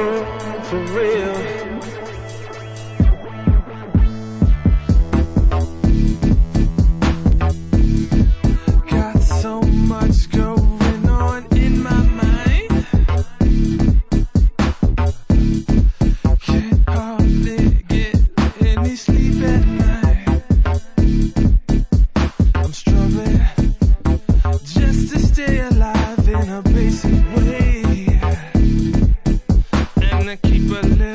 for real. Got so much going on in my mind. Can't hardly get any sleep at night. I'm struggling just to stay alive in a basic way, and to keep a